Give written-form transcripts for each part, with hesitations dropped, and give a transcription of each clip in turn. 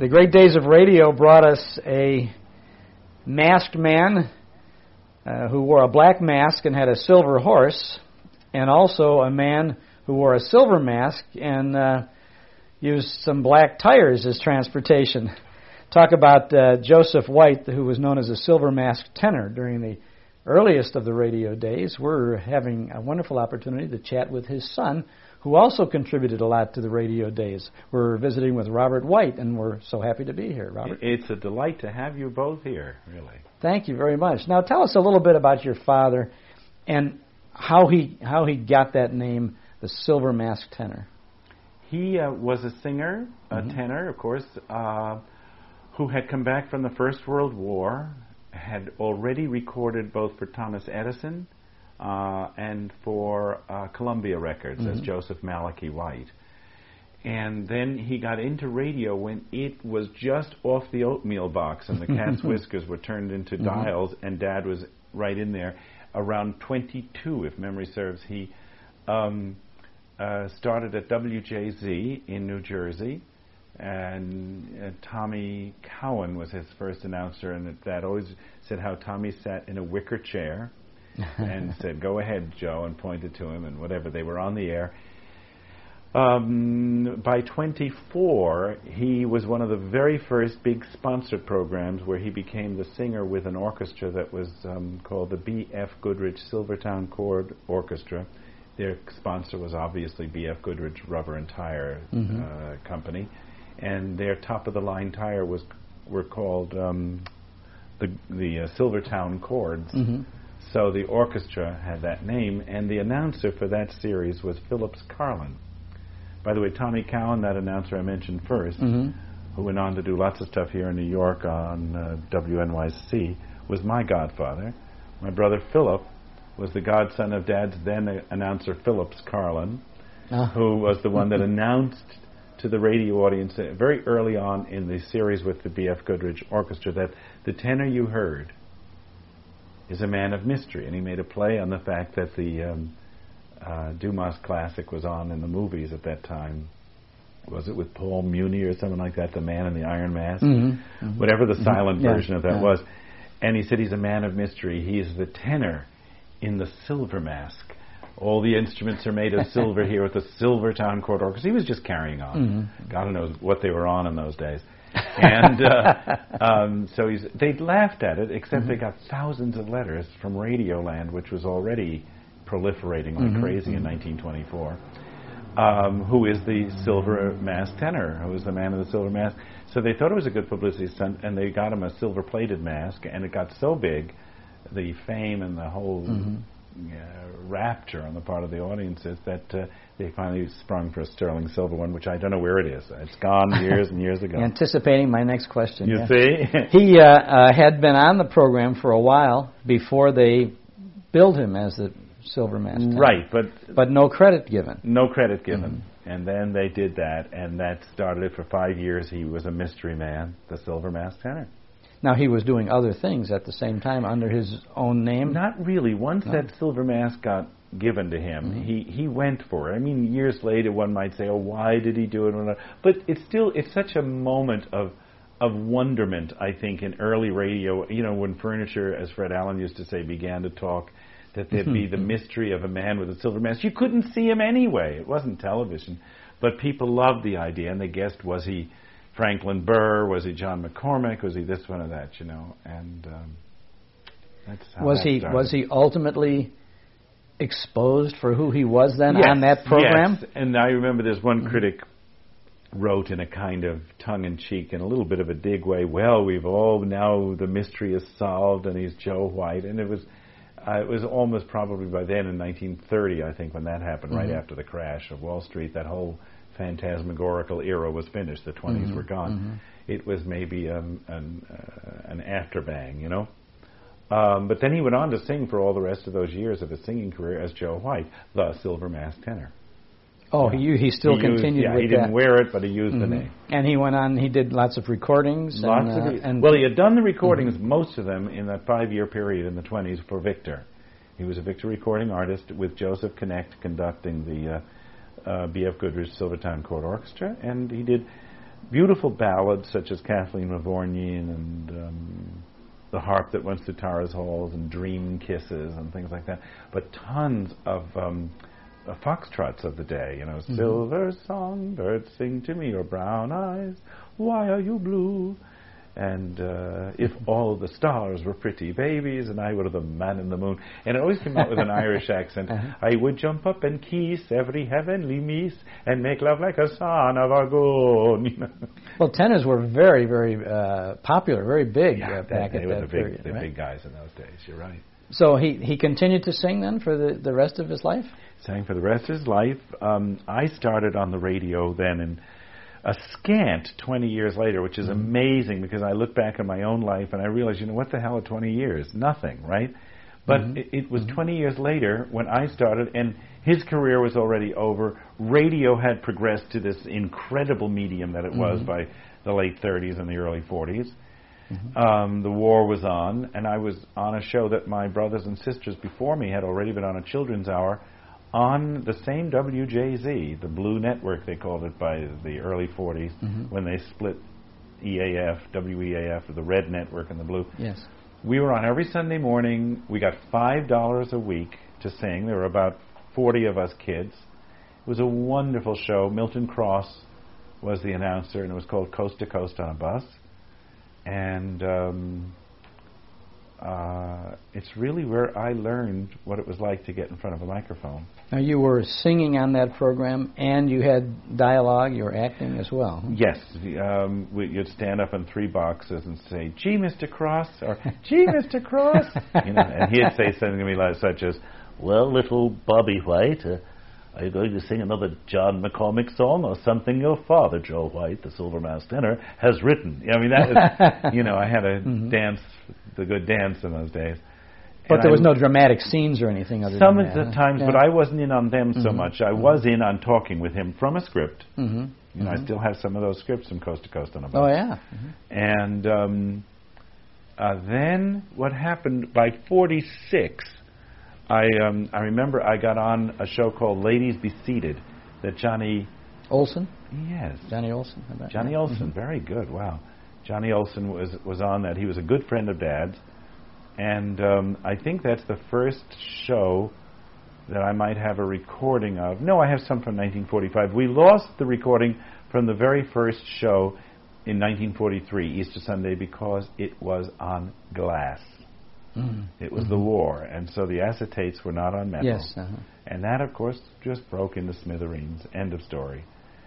The great days of radio brought us a masked man who wore a black mask and had a silver horse, and also a man who wore a silver mask and used some black tires as transportation. Talk about Joseph White, who was known as a silver masked tenor during the earliest of the radio days. We're having a wonderful opportunity to chat with his son, who also contributed a lot to the radio days. We're visiting with Robert White, and we're so happy to be here, Robert. It's a delight to have you both here, really. Thank you very much. Now tell us a little bit about your father and how he got that name, the Silver Masked Tenor. He was a singer, a tenor, of course, who had come back from the First World War, had already recorded both for Thomas Edison and for Columbia Records as Joseph Malachi White. And then he got into radio when it was just off the oatmeal box and the cat's whiskers were turned into dials, and Dad was right in there. Around 22, if memory serves, he started at WJZ in New Jersey, and Tommy Cowan was his first announcer, and Dad always said how Tommy sat in a wicker chair and said, "Go ahead, Joe," and pointed to him, and whatever, they were on the air. By 24, he was one of the very first big sponsored programs where he became the singer with an orchestra that was called the B.F. Goodrich Silvertown Chord Orchestra. Their sponsor was obviously B.F. Goodrich Rubber and Tire Company, and their top-of-the-line tire were called the Silvertown Chords. So the orchestra had that name, and the announcer for that series was Phillips Carlin. By the way, Tommy Cowan, that announcer I mentioned first, who went on to do lots of stuff here in New York on WNYC, was my godfather. My brother Philip was the godson of Dad's then announcer Phillips Carlin, who was the one that announced to the radio audience very early on in the series with the B.F. Goodrich Orchestra that the tenor you heard is a man of mystery. And he made a play on the fact that the Dumas classic was on in the movies at that time. Was it with Paul Muni or something like that, The Man in the Iron Mask? Whatever the silent version of that was. And he said he's a man of mystery. He is the tenor in the Silver Mask. All the instruments are made of silver here with the Silvertown Chord Orchestra. He was just carrying on. God knows what they were on in those days. And so they laughed at it, except they got thousands of letters from Radioland, which was already proliferating like crazy in 1924. Who is the Silver Mask tenor? Who is the man of the silver mask? So they thought it was a good publicity stunt, and they got him a silver-plated mask, and it got so big, the fame and the whole rapture on the part of the audiences, that they finally sprung for a sterling silver one, which I don't know where it is. It's gone years and years ago. Anticipating my next question. You see? He had been on the program for a while before they billed him as the Silver Mask tenor. Right, but no credit given. No credit given. And then they did that, and that started it for 5 years. He was a mystery man, the Silver Mask tenor. Now, he was doing other things at the same time under his own name? Not really. Once that Silver Mask got given to him, he went for it. I mean, years later, one might say, oh, why did he do it? But it's such a moment of wonderment, I think, in early radio. You know, when furniture, as Fred Allen used to say, began to talk, that there'd be the mystery of a man with a silver mask. You couldn't see him anyway. It wasn't television. But people loved the idea, and they guessed, was he Franklin Burr? Was he John McCormick? Was he this one or that, you know? And that's how that started. Was he ultimately exposed for who he was then on that program? Yes, and I remember there's one critic wrote in a kind of tongue-in-cheek and a little bit of a dig way, well, we've all, now the mystery is solved and he's Joe White. And it was almost probably by then in 1930, I think, when that happened, right after the crash of Wall Street, that whole phantasmagorical era was finished. The 20s were gone. It was maybe an afterbang, you know. But then he went on to sing for all the rest of those years of his singing career as Joe White, the Silver Mask tenor. Oh, he still continued with that. He didn't wear it, but he used the name. And he went on, he did lots of recordings. Well, he had done the recordings, most of them, in that 5-year period in the 20s for Victor. He was a Victor recording artist with Joseph Connect conducting the B.F. Goodrich Silvertown Chord Orchestra, and he did beautiful ballads such as Kathleen Mavourneen and The Harp That Went to Tara's Halls and Dream Kisses and things like that. But tons of foxtrots of the day, you know, silver songbirds sing to me your brown eyes, why are you blue? And if all the stars were pretty babies and I were the man in the moon. And it always came out with an Irish accent. I would jump up and kiss every heavenly miss and make love like a son of our own. You know? Well, tenors were very, very popular, very big back at that period. They were big guys in those days, you're right. So he continued to sing then for the rest of his life? Sang for the rest of his life. I started on the radio then in a scant 20 years later, which is amazing because I look back on my own life and I realize, you know, what the hell are 20 years? Nothing, right? But it was 20 years later when I started, and his career was already over. Radio had progressed to this incredible medium that it was by the late 30s and the early 40s. The war was on, and I was on a show that my brothers and sisters before me had already been on, a children's hour, on the same WJZ, the Blue Network they called it by the early 40s, when they split EAF, WEAF, the Red Network and the Blue. Yes. We were on every Sunday morning. We got $5 a week to sing. There were about 40 of us kids. It was a wonderful show. Milton Cross was the announcer, and it was called Coast to Coast on a Bus. And it's really where I learned what it was like to get in front of a microphone. Now, you were singing on that program, and you had dialogue, you were acting as well. Yes. You'd stand up in 3 boxes and say, "Gee, Mr. Cross," or "Gee, Mr. Cross," you know, and he'd say something to me like, such as, "Well, little Bobby White, are you going to sing another John McCormick song or something your father, Joe White, the Silver Mouse tenor, has written?" I mean, that is, you know, I had a dance, the good dance in those days. But there was no dramatic scenes or anything other some than of that. the times, but I wasn't in on them so much. I was in on talking with him from a script. You know, I still have some of those scripts from Coast to Coast on a Bus. Oh, yeah. And then what happened by 46, I remember I got on a show called Ladies Be Seated that Johnny Olson? Yes. Johnny Olson. Johnny Olson, very good, wow. Johnny Olson was on that. He was a good friend of Dad's. And I think that's the first show that I might have a recording of. No, I have some from 1945. We lost the recording from the very first show in 1943, Easter Sunday, because it was on glass. It was the war, and so the acetates were not on metal. Yes. And that, of course, just broke into smithereens. End of story.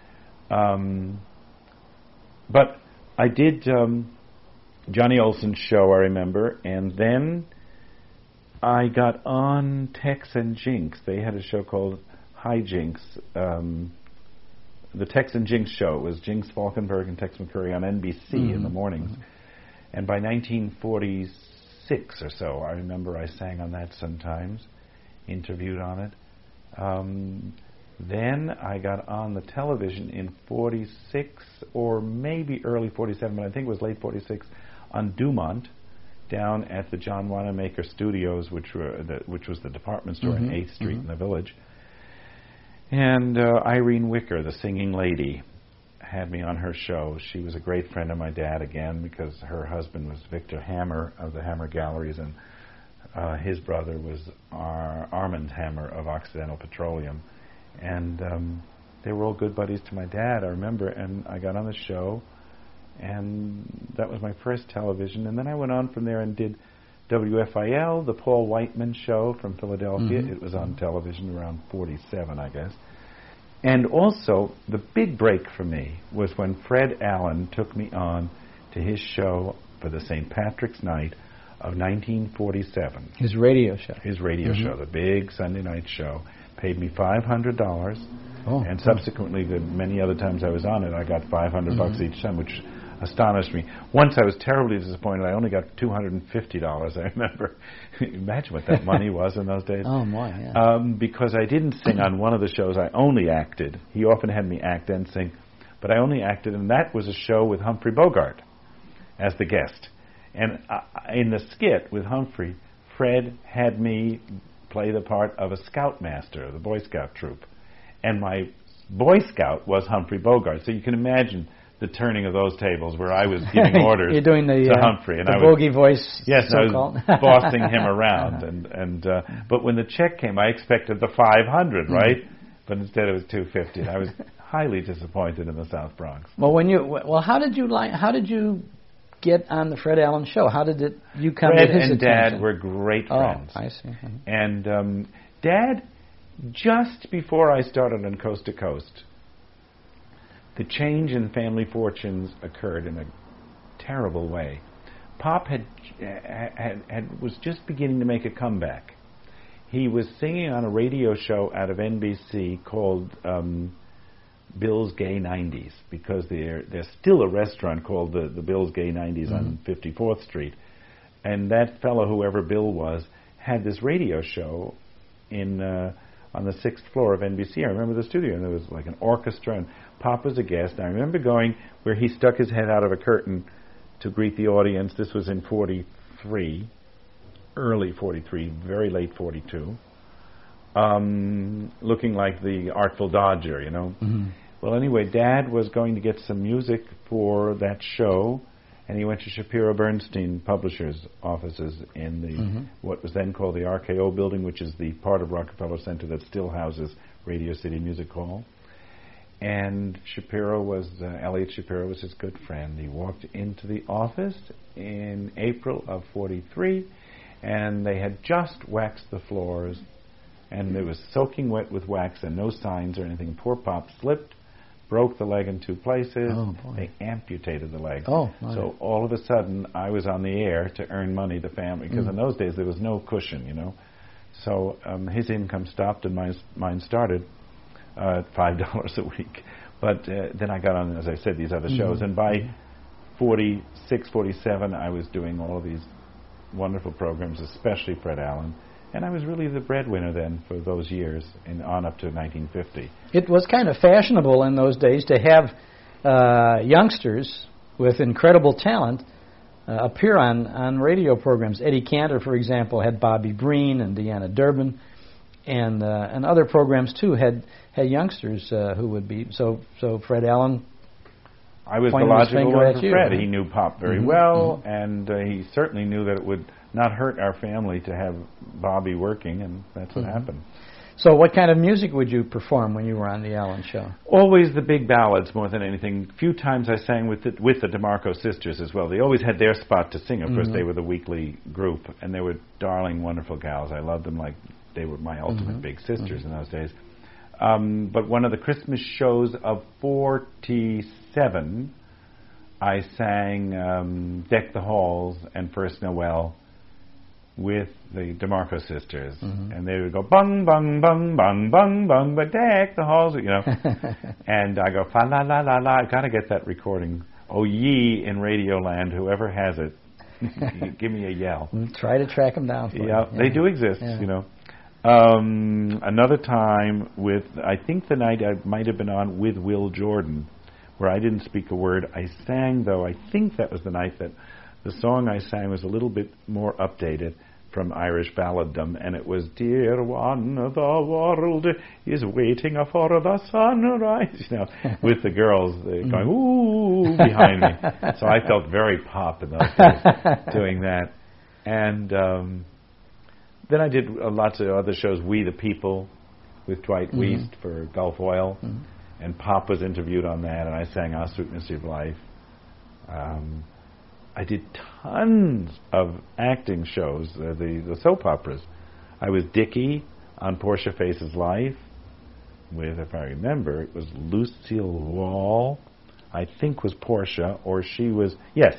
But I did Johnny Olson's show, I remember, and then I got on Tex and Jinx. They had a show called Hi Jinx. The Tex and Jinx show. It was Jinx Falkenberg and Tex McCurry on NBC in the mornings. And by 1946 or so, I remember I sang on that sometimes, interviewed on it. Then I got on the television in 46 or maybe early 47, but I think it was late 46, on Dumont, down at the John Wanamaker Studios, which was the department store on 8th Street in the Village. And Irene Wicker, the singing lady, had me on her show. She was a great friend of my dad, again, because her husband was Victor Hammer of the Hammer Galleries, and his brother was Armand Hammer of Occidental Petroleum. And they were all good buddies to my dad, I remember, and I got on the show, and that was my first television. And then I went on from there and did WFIL, the Paul Whiteman show from Philadelphia. It was on television around 47, I guess. And also, the big break for me was when Fred Allen took me on to his show for the St. Patrick's Night of 1947. His radio show. His radio show, the big Sunday night show. Paid me $500, and subsequently, the many other times I was on it, I got $500 each time, which astonished me. Once I was terribly disappointed. I only got $250, I remember. Imagine what that money was in those days. Oh, my, yeah. Because I didn't sing on one of the shows. I only acted. He often had me act and sing, but I only acted, and that was a show with Humphrey Bogart as the guest. And in the skit with Humphrey, Fred had me play the part of a scoutmaster of the Boy Scout troop. And my Boy Scout was Humphrey Bogart. So you can imagine the turning of those tables where I was giving orders You're doing the, to Humphrey. And the I bogey voice, yes, I so-called. was bossing him around. But when the check came, I expected the 500, right? But instead it was 250. I was highly disappointed in the South Bronx. Well, how did you get on the Fred Allen show? How did you come to his Fred and attention? Dad were great friends. Oh, I see. Mhm. And Dad, just before I started on Coast to Coast, the change in family fortunes occurred in a terrible way. Pop was just beginning to make a comeback. He was singing on a radio show out of NBC called Bill's Gay 90s, because there's still a restaurant called the Bill's Gay 90s on 54th Street. And that fellow, whoever Bill was, had this radio show on the 6th floor of NBC. I remember the studio, and there was like an orchestra, and Pop was a guest. And I remember going where he stuck his head out of a curtain to greet the audience. This was in 43, early 43, very late 42, looking like the Artful Dodger, you know. Mm-hmm. Well, anyway, Dad was going to get some music for that show, and he went to Shapiro Bernstein Publishers' offices in the what was then called the RKO building, which is the part of Rockefeller Center that still houses Radio City Music Hall. And Elliot Shapiro was his good friend. He walked into the office in April of 43, and they had just waxed the floors, and it was soaking wet with wax and no signs or anything. Poor Pop slipped, broke the leg in 2 places. Oh, boy. They amputated the leg. Oh, so all of a sudden, I was on the air to earn money to family, because in those days there was no cushion, you know. So his income stopped and mine started at $5 a week. But then I got on, as I said, these other shows. And by 46, 47, I was doing all of these wonderful programs, especially Fred Allen. And I was really the breadwinner then for those years, and on up to 1950. It was kind of fashionable in those days to have youngsters with incredible talent appear on radio programs. Eddie Cantor, for example, had Bobby Breen and Deanna Durbin, and other programs too had youngsters who would be so. Fred Allen. I was the logical one for Fred. You. He knew Pop very well, and he certainly knew that it would not hurt our family to have Bobby working, and that's what happened. So what kind of music would you perform when you were on the Allen Show? Always the big ballads more than anything. Few times I sang with the DeMarco sisters as well. They always had their spot to sing. Of course, they were the weekly group, and they were darling, wonderful gals. I loved them like they were my ultimate big sisters in those days. But one of the Christmas shows of 47, I sang Deck the Halls and First Noel with the DeMarco sisters. And they would go, bung, bung, bung, bung, bung, bung, but deck the halls, you know. And I go, fa la la la la. I've got to get that recording. Oh, ye in Radioland, whoever has it, give me a yell. Try to track them down. They do exist, you know. Another time I think the night I might have been on with Will Jordan, where I didn't speak a word. I sang, though, I think that was the night that the song I sang was a little bit more updated from Irish balladdom, and it was, Dear one, the world is waiting for the sunrise, you know, with the girls going, ooh, behind me. So I felt very Pop in those days doing that. And then I did lots of other shows, We the People, with Dwight Wiest for Gulf Oil, and Pop was interviewed on that, and I sang Our Sweet Mystery of Life. I did tons of acting shows, the soap operas. I was Dickie on Portia Faces Life with, if I remember, it was Lucille Wall, I think was Portia, or she was, yes,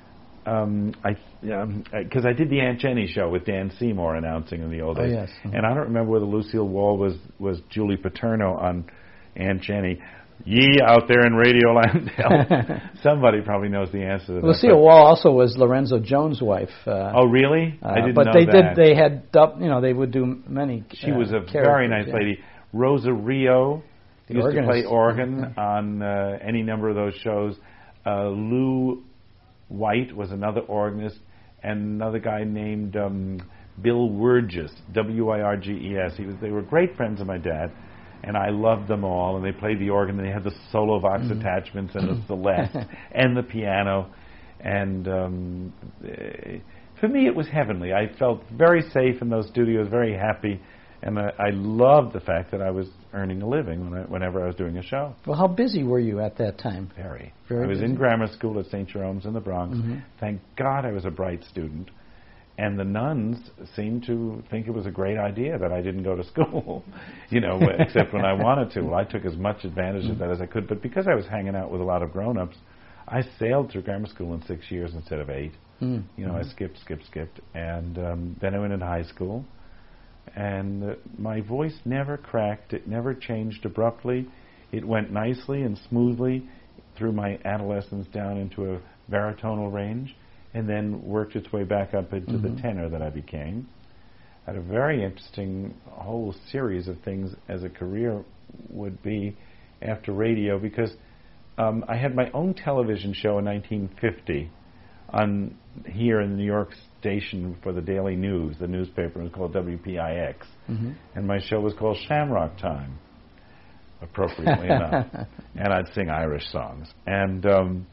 because I did the Aunt Jenny show with Dan Seymour announcing in the old days. Yes. And I don't remember whether Lucille Wall was Julie Paterno on Aunt Jenny. Ye out there in Radioland. Somebody probably knows the answer to that. Lucille Wall also was Lorenzo Jones' wife. Oh, really? I didn't know that. They had, they would do many. She was a very nice lady. Rosa Rio used to play organ on any number of those shows. Lou White was another organist, and another guy named Bill Wurgis, Wirges. They were great friends of my dad. and I loved them all. And they played the organ, and they had the solo vox attachments and the celeste and the piano. And for me, it was heavenly. I felt very safe in those studios, very happy, and I loved the fact that I was earning a living whenever I was doing a show. Well, how busy were you at that time? Very. Very I was busy. in grammar school at St. Jerome's in the Bronx. Thank God I was a bright student. And the nuns seemed to think it was a great idea that I didn't go to school, except when I wanted to. Well, I took as much advantage of that as I could. But because I was hanging out with a lot of grown-ups, I sailed through grammar school in 6 years instead of 8. I skipped. And then I went into high school. And my voice never cracked. It never changed abruptly. It went nicely and smoothly through my adolescence down into a baritonal range, and then worked its way back up into the tenor that I became. I had a very interesting whole series of things as a career would be after radio, because I had my own television show in 1950 on here in the New York station for the Daily News. The newspaper was called WPIX, and my show was called Shamrock Time, appropriately enough. And I'd sing Irish songs. And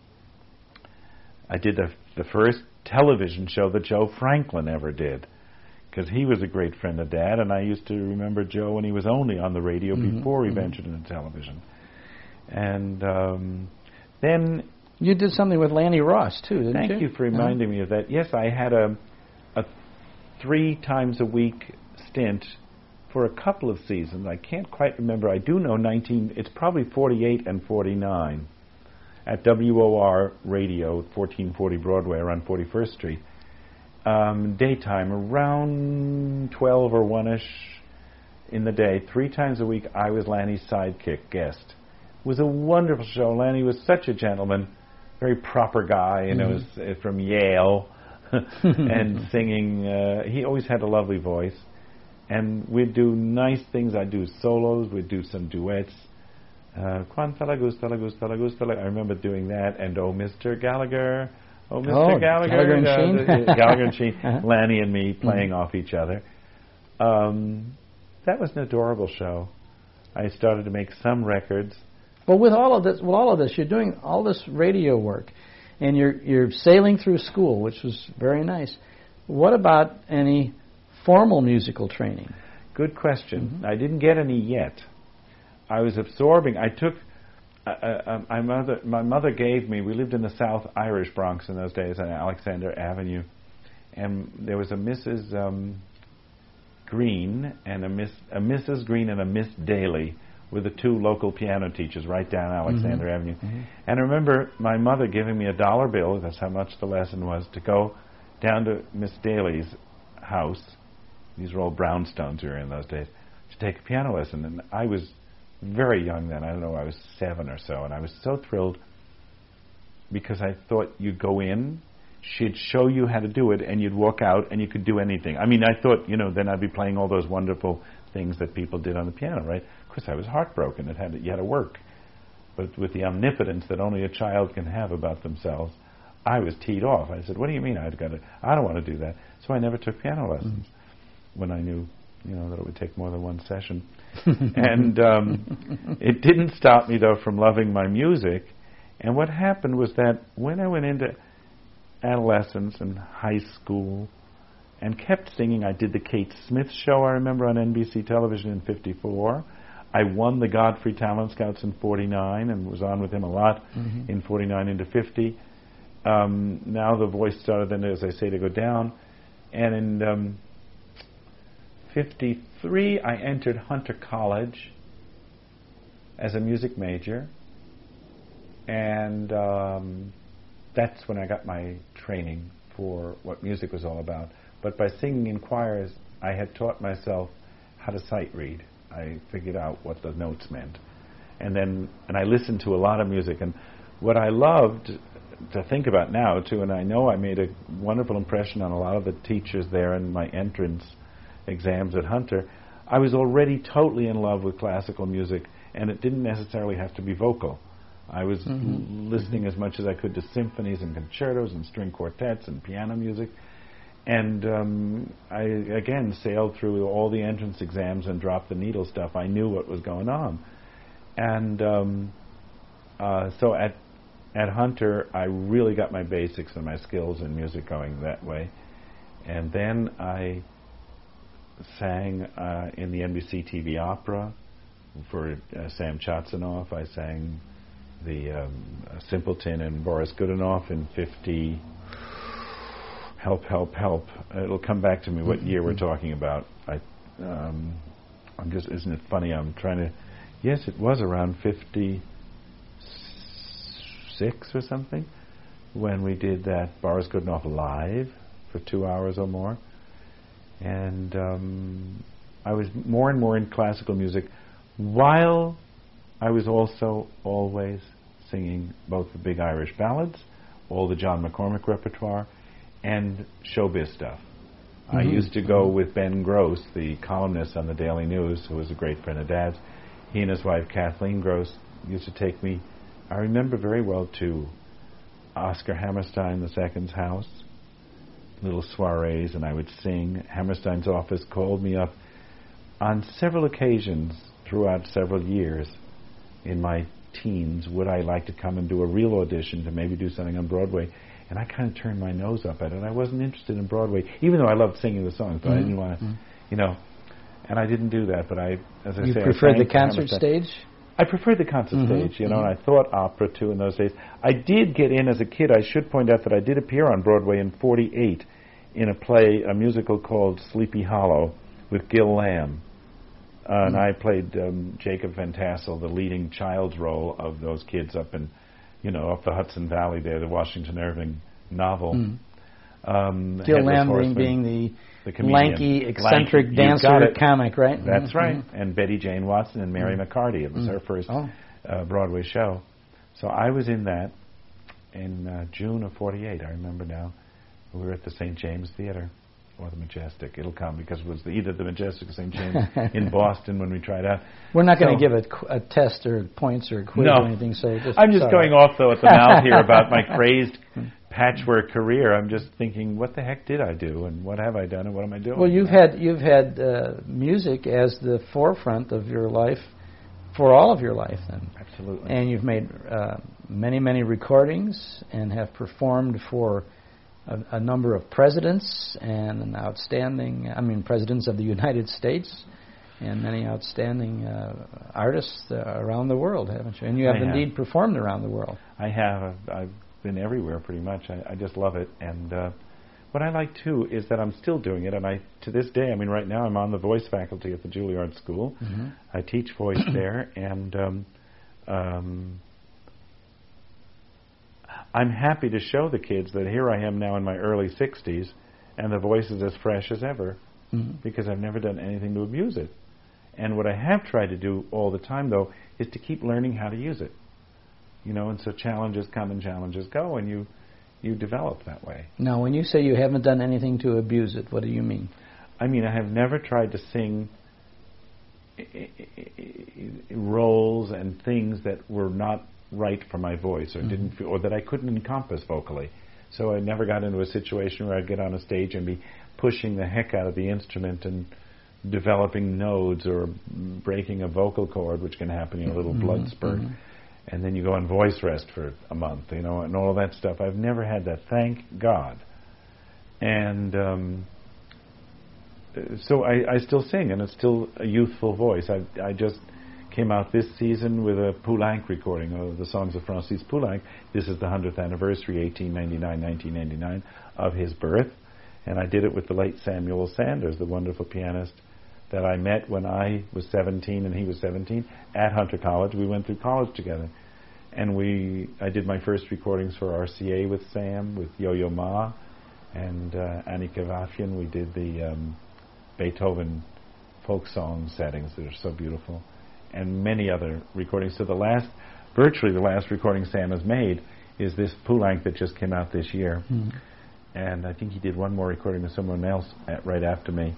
I did the first television show that Joe Franklin ever did, because he was a great friend of Dad, and I used to remember Joe when he was only on the radio before he ventured into television. And then... You did something with Lanny Ross, too, didn't you? Thank you for reminding me of that. Yes, I had a 3 times a week stint for a couple of seasons. I can't quite remember. I do know it's probably 48 and 49 at WOR Radio, 1440 Broadway, around 41st Street. Daytime, around 12 or 1-ish in the day. 3 times a week, I was Lanny's sidekick guest. It was a wonderful show. Lanny was such a gentleman, very proper guy, was from Yale, and singing. He always had a lovely voice. And we'd do nice things. I'd do solos. We'd do some duets. Quanta la gusta, la gusta, la gusta. I remember doing that. And Oh, Mr. Gallagher. Oh, Mr. Gallagher. Gallagher and Sheen. Gallagher and Sheen. Lanny and me playing off each other. That was an adorable show. I started to make some records. Well, with all of this, you're doing all this radio work, and you're sailing through school, which was very nice. What about any formal musical training? Good question. I didn't get any yet. I was absorbing. I took my mother gave me. We lived in the South Irish Bronx in those days on Alexander Avenue, and there was a Mrs. Green and a Mrs. Green and a Miss Daly were the 2 local piano teachers right down Alexander Avenue. And I remember my mother giving me $1 bill, that's how much the lesson was, to go down to Miss Daly's house. These were all brownstones we were in those days, to take a piano lesson. And I was very young then. I don't know, I was 7 or so. And I was so thrilled because I thought you'd go in, she'd show you how to do it, and you'd walk out and you could do anything. I mean, I thought, then I'd be playing all those wonderful things that people did on the piano, right? Of course, I was heartbroken. You had to work. But with the omnipotence that only a child can have about themselves, I was teed off. I said, what do you mean I don't want to do that? So I never took piano lessons when I knew, that it would take more than 1 session. And it didn't stop me, though, from loving my music. And what happened was that when I went into adolescence and high school and kept singing, I did the Kate Smith show, I remember, on NBC television in 54. I won the Godfrey Talent Scouts in 49 and was on with him a lot in 49 into 50. Now the voice started then, as I say, to go down. And in 53, I entered Hunter College as a music major. And that's when I got my training for what music was all about. But by singing in choirs, I had taught myself how to sight read. I figured out what the notes meant. And I listened to a lot of music. And what I loved to think about now, too, and I know I made a wonderful impression on a lot of the teachers there in my entrance exams at Hunter, I was already totally in love with classical music, and it didn't necessarily have to be vocal. I was listening as much as I could to symphonies and concertos and string quartets and piano music. And I, again, sailed through all the entrance exams and dropped the needle stuff. I knew what was going on. And so at Hunter, I really got my basics and my skills in music going that way. And then I sang in the NBC TV opera for Sam Chatsanoff. I sang the Simpleton and Boris Godunov in 50. Help. It'll come back to me what year we're talking about. I'm just, isn't it funny? I'm trying to, yes, it was around 56 or something when we did that Boris Godunov live for 2 hours or more. And I was more and more in classical music while I was also always singing both the big Irish ballads, all the John McCormack repertoire, and showbiz stuff. I used to go with Ben Gross, the columnist on the Daily News, who was a great friend of Dad's. He and his wife Kathleen Gross used to take me, I remember very well, to Oscar Hammerstein II's house, little soirees, and I would sing. Hammerstein's office called me up on several occasions throughout several years in my teens. Would I like to come and do a real audition to maybe do something on Broadway? And I kind of turned my nose up at it. I wasn't interested in Broadway, even though I loved singing the songs, but I didn't want to, and I didn't do that. But as I say, you preferred the concert stage? I preferred the concert stage, and I thought opera too in those days. I did get in as a kid. I should point out that I did appear on Broadway in '48 in a musical called Sleepy Hollow with Gil Lamb. And I played Jacob Van Tassel, the leading child's role of those kids up in, up the Hudson Valley there, the Washington Irving novel. Gil Lamb being the lanky, eccentric dancer comic, right? That's right. And Betty Jane Watson and Mary McCarty. It was her first Broadway show. So I was in that in June of '48, I remember now. We were at the St. James Theater, or the Majestic. It'll come, because it was either the Majestic or St. James in Boston when we tried out. We're not going to give a test or points or quiz or anything. So I'm just going off, though, at the mouth here about my crazed patchwork career. I'm just thinking, what the heck did I do, and what have I done, and what am I doing? Well, you've had music as the forefront of your life for all of your life, then. Absolutely. And you've made many recordings and have performed for a number of presidents and presidents of the United States and many outstanding artists around the world, haven't you? And you have indeed performed around the world. I have. I've been everywhere pretty much. I just love it. And what I like, too, is that I'm still doing it. And to this day, right now I'm on the voice faculty at the Juilliard School. I teach voice there. And I'm happy to show the kids that here I am now in my early 60s, and the voice is as fresh as ever, because I've never done anything to abuse it. And what I have tried to do all the time, though, is to keep learning how to use it. And so challenges come and challenges go, and you develop that way. Now, when you say you haven't done anything to abuse it, what do you mean? I have never tried to sing roles and things that were not right for my voice, or didn't feel, or that I couldn't encompass vocally. So I never got into a situation where I'd get on a stage and be pushing the heck out of the instrument and developing nodes or breaking a vocal cord, which can happen in a little blood spurt. And then you go on voice rest for a month, and all that stuff. I've never had that, thank God. And so I still sing, and it's still a youthful voice. I just came out this season with a Poulenc recording of the songs of Francis Poulenc. This is the 100th anniversary, 1999, of his birth. And I did it with the late Samuel Sanders, the wonderful pianist that I met when I was 17 and he was 17 at Hunter College. We went through college together. And I did my first recordings for RCA with Sam, with Yo-Yo Ma and Annie Kavafian. We did the Beethoven folk song settings that are so beautiful, and many other recordings. So virtually the last recording Sam has made is this Poulenc that just came out this year. And I think he did one more recording with someone else right after me.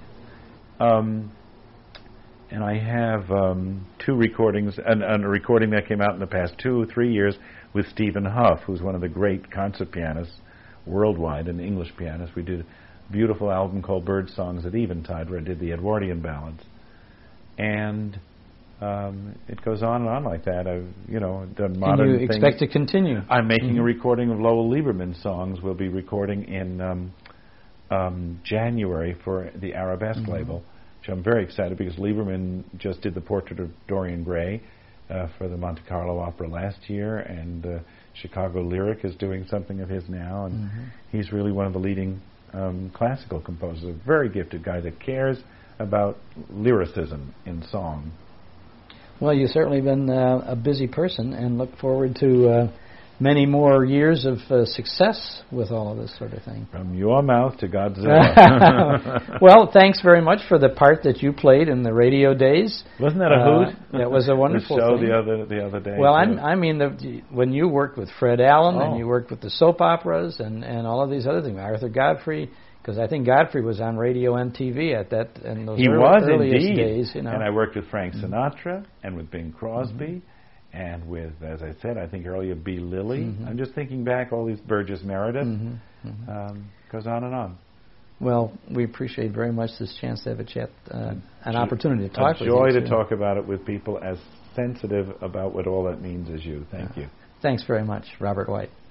And I have two recordings, and a recording that came out in the past 2 or 3 years with Stephen Huff, who's one of the great concert pianists worldwide, an English pianist. We did beautiful album called Bird Songs at Eventide, where I did the Edwardian ballads. And it goes on and on like that. I've, done modern things. And you expect to continue? I'm making a recording of Lowell Lieberman songs. We'll be recording in January for the Arabesque label, which I'm very excited because Lieberman just did the portrait of Dorian Gray for the Monte Carlo Opera last year, and Chicago Lyric is doing something of his now, and he's really one of the leading classical composers, a very gifted guy that cares about lyricism in song. Well, you've certainly been a busy person, and look forward to many more years of success with all of this sort of thing. From your mouth to Godzilla. Well, thanks very much for the part that you played in the radio days. Wasn't that a hoot? That was a wonderful the show thing. the other day. Well, when you worked with Fred Allen and you worked with the soap operas and all of these other things, Arthur Godfrey, because I think Godfrey was on radio and TV at that in those earliest days. And I worked with Frank Sinatra and with Bing Crosby. And with, as I said, I think earlier B. Lilly. I'm just thinking back, all these Burgess Meredith. Goes on and on. Well, we appreciate very much this chance to have a chat, an opportunity to talk with you. A joy to talk about it with people as sensitive about what all that means as you. Thank you. Thanks very much, Robert White.